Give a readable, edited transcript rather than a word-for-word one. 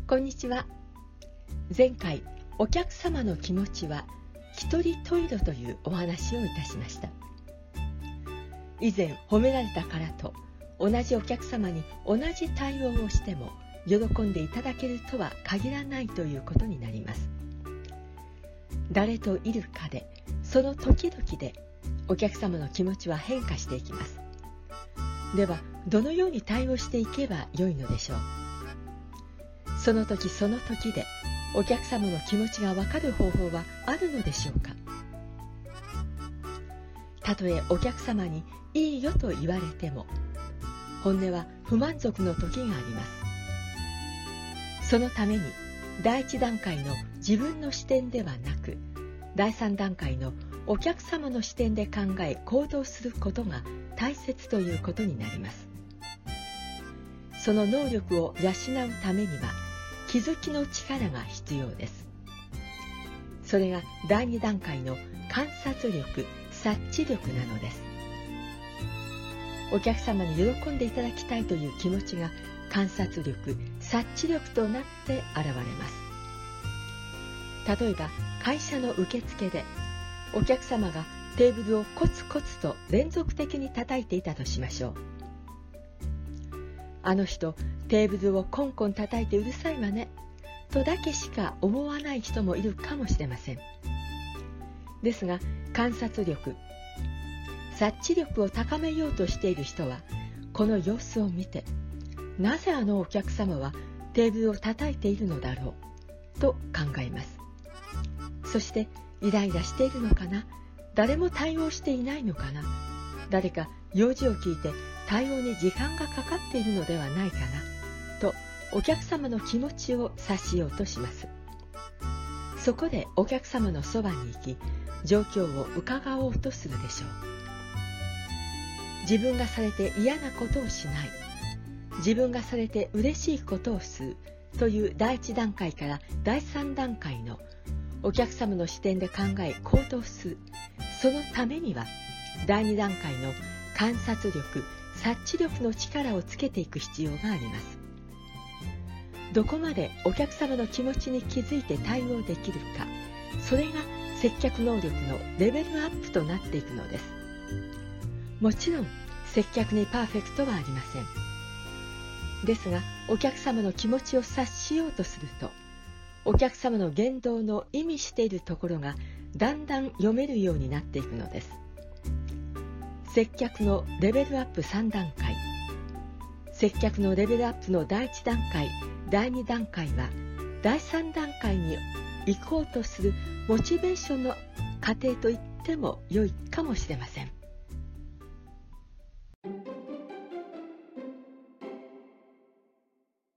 こんにちは。前回、お客様の気持ちは一人十色というお話をいたしました。以前褒められたからと同じお客様に同じ対応をしても喜んでいただけるとは限らないということになります。誰といるかで、その時々でお客様の気持ちは変化していきます。では、どのように対応していけばよいのでしょう。その時その時でお客様の気持ちがわかる方法はあるのでしょうか。たとえお客様にいいよと言われても、本音は不満足の時があります。そのために第一段階の自分の視点ではなく、第三段階のお客様の視点で考え行動することが大切ということになります。その能力を養うためには気づきの力が必要です。それが第二段階の観察力、察知力なのです。お客様に喜んでいただきたいという気持ちが観察力、察知力となって現れます。例えば会社の受付でお客様がテーブルをコツコツと連続的に叩いていたとしましょう。あの人、テーブルをコンコン叩いてうるさいわね、とだけしか思わない人もいるかもしれません。ですが、観察力、察知力を高めようとしている人は、この様子を見て、なぜあのお客様はテーブルを叩いているのだろう、と考えます。そして、イライラしているのかな、誰も対応していないのかな、誰か用事を聞いて対応に時間がかかっているのではないかな、とお客様の気持ちを察しようとします。そこでお客様のそばに行き、状況を伺おうとするでしょう。自分がされて嫌なことをしない、自分がされて嬉しいことをするという第一段階から第三段階のお客様の視点で考え行動する、そのためには第二段階の観察力、察知力の力をつけていく必要があります。どこまでお客様の気持ちに気づいて対応できるか、それが接客能力のレベルアップとなっていくのです。もちろん接客にパーフェクトはありません。ですが、お客様の気持ちを察しようとすると、お客様の言動の意味しているところがだんだん読めるようになっていくのです。接客のレベルアップ3段階、接客のレベルアップの第1段階、第2段階は第3段階に行こうとするモチベーションの過程と言っても良いかもしれません。